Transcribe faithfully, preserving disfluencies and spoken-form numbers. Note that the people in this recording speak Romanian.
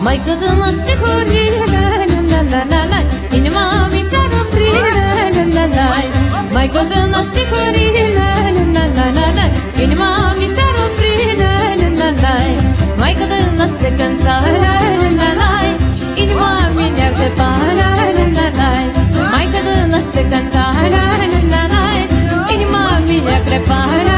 Mai cât nu știi curile, la la la la, inima mi s-a oprit, la la la. Mai cât nu știi curile, la la la la, inima mi s-a oprit, la la la. Mai cât nu știi cânta, la la la, inima mi ne-ar depara, la la la. Mai cât nu știi cânta, la la la, inima mi ne-ar crepara.